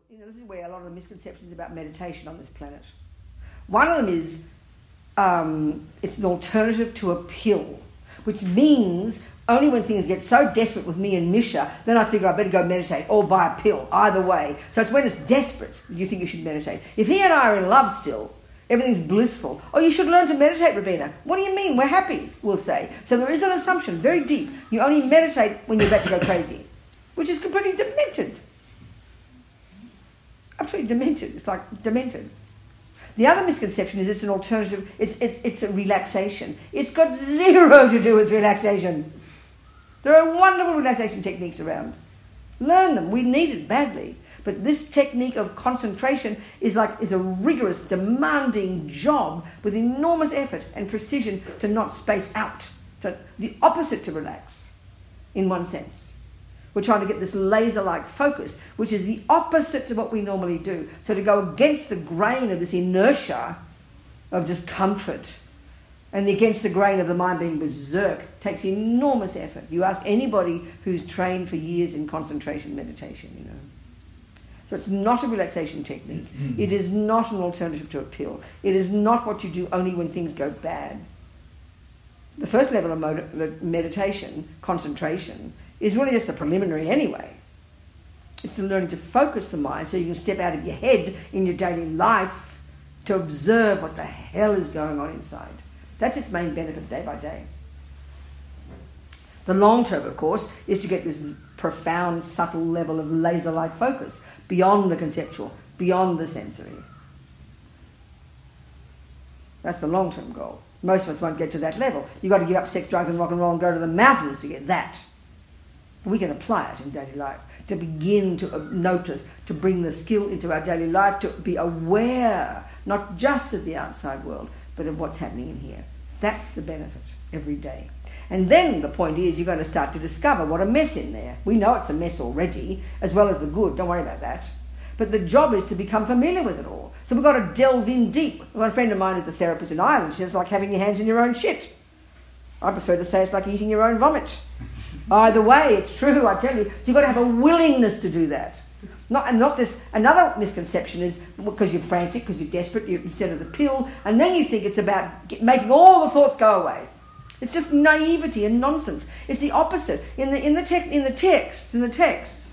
this is where a lot of the misconceptions about meditation on this planet. One of them is it's an alternative to a pill, which means only when things get so desperate with me and Misha, then I figure I better go meditate or buy a pill, either way. So it's when it's desperate you think you should meditate. If he and I are in love still, everything's blissful. Oh, you should learn to meditate, Robina. What do you mean? We're happy, we'll say. So there is an assumption, very deep. You only meditate when you're about to go crazy, which is completely demented. Absolutely demented. It's like demented. The other misconception is it's an alternative, it's a relaxation. It's got zero to do with relaxation. There are wonderful relaxation techniques around. Learn them. We need it badly. But this technique of concentration is a rigorous, demanding job with enormous effort and precision to not space out. So the opposite to relax, in one sense. We're trying to get this laser-like focus, which is the opposite to what we normally do. So to go against the grain of this inertia of just comfort and against the grain of the mind being berserk takes enormous effort. You ask anybody who's trained for years in concentration meditation, So it's not a relaxation technique. It is not an alternative to a pill. It is not what you do only when things go bad. The first level of meditation, concentration, is really just a preliminary anyway. It's the learning to focus the mind so you can step out of your head in your daily life to observe what the hell is going on inside. That's its main benefit day by day. The long term, of course, is to get this profound, subtle level of laser-like focus beyond the conceptual, beyond the sensory. That's the long-term goal. Most of us won't get to that level. You've got to give up sex, drugs and rock and roll and go to the mountains to get that. We can apply it in daily life, to begin to notice, to bring the skill into our daily life, to be aware, not just of the outside world, but of what's happening in here. That's the benefit every day. And then the point is you're going to start to discover what a mess in there. We know it's a mess already, as well as the good. Don't worry about that. But the job is to become familiar with it all. So we've got to delve in deep. One friend of mine is a therapist in Ireland. She says it's like having your hands in your own shit. I prefer to say it's like eating your own vomit. Either way, it's true, I tell you. So you've got to have a willingness to do that. Not this. Another misconception is because you're frantic, because you're desperate, instead of the pill, and then you think it's about making all the thoughts go away. It's just naivety and nonsense. It's the opposite. In the texts,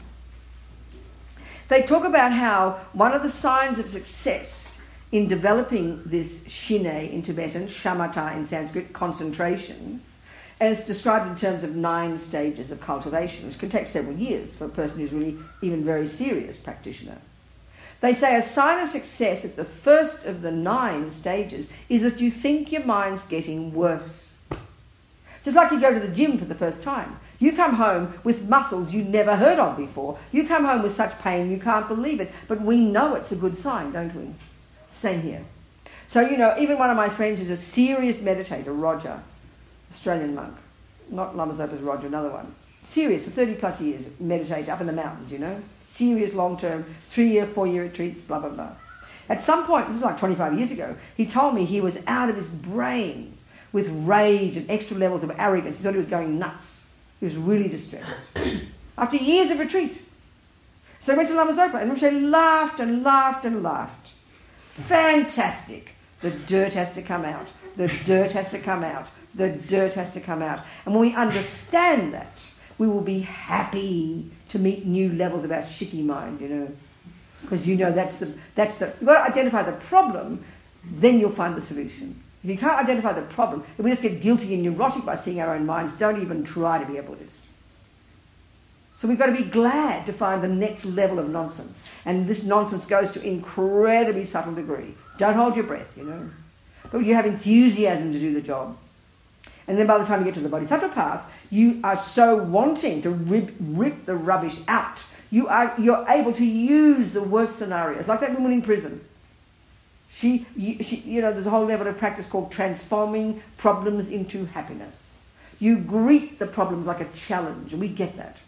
they talk about how one of the signs of success in developing this shine in Tibetan, shamatha in Sanskrit, concentration, and it's described in terms of 9 stages of cultivation, which can take several years for a person who's really even very serious practitioner. They say a sign of success at the first of the 9 stages is that you think your mind's getting worse. So it's like you go to the gym for the first time. You come home with muscles you'd never heard of before. You come home with such pain you can't believe it. But we know it's a good sign, don't we? Same here. So, even one of my friends is a serious meditator, Roger, Australian monk. Not Lama Zopa's Roger, another one. Serious, for 30 plus years, meditates up in the mountains, Serious, long-term, 3-year, 4-year retreats, blah, blah, blah. At some point, this is like 25 years ago, he told me he was out of his brain with rage and extra levels of arrogance. He thought he was going nuts. He was really distressed. After years of retreat. So he went to Lama Zopa, and Rinpoche laughed and laughed and laughed. Fantastic. The dirt has to come out. The dirt has to come out. The dirt has to come out. And when we understand that, we will be happy to meet new levels of our shitty mind, Because that's the you've got to identify the problem, then you'll find the solution. If you can't identify the problem, if we just get guilty and neurotic by seeing our own minds, don't even try to be a Buddhist. So we've got to be glad to find the next level of nonsense. And this nonsense goes to incredibly subtle degree. Don't hold your breath, But you have enthusiasm to do the job. And then by the time you get to the Bodhisattva path, you are so wanting to rip the rubbish out. You're able to use the worst scenarios, like that woman in prison. There's a whole level of practice called transforming problems into happiness. You greet the problems like a challenge, and we get that.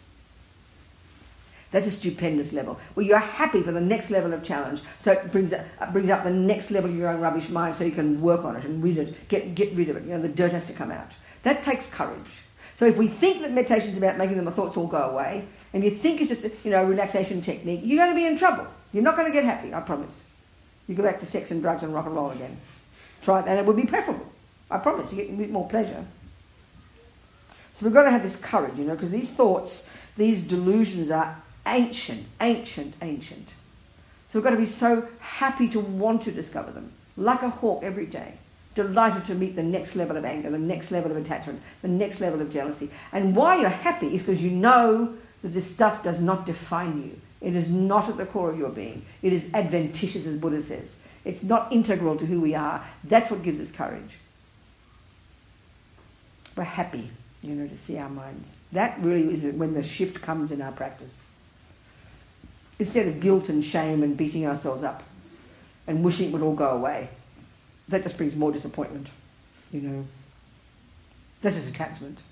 That's a stupendous level, where you're happy for the next level of challenge, so it brings up the next level of your own rubbish mind so you can work on it and get rid of it. The dirt has to come out. That takes courage. So if we think that meditation is about making the thoughts all go away, and you think it's just a relaxation technique, you're going to be in trouble. You're not going to get happy, I promise. You go back to sex and drugs and rock and roll again. Try it, and it would be preferable. I promise, you get a bit more pleasure. So we've got to have this courage, because these thoughts, these delusions are ancient. So we've got to be so happy to want to discover them, like a hawk every day, delighted to meet the next level of anger, the next level of attachment, the next level of jealousy. And why you're happy is because you know that this stuff does not define you. It is not at the core of your being. It is adventitious, as Buddha says. It's not integral to who we are. That's what gives us courage. We're happy, to see our minds. That really is when the shift comes in our practice. Instead of guilt and shame and beating ourselves up and wishing it would all go away, that just brings more disappointment, That's just attachment.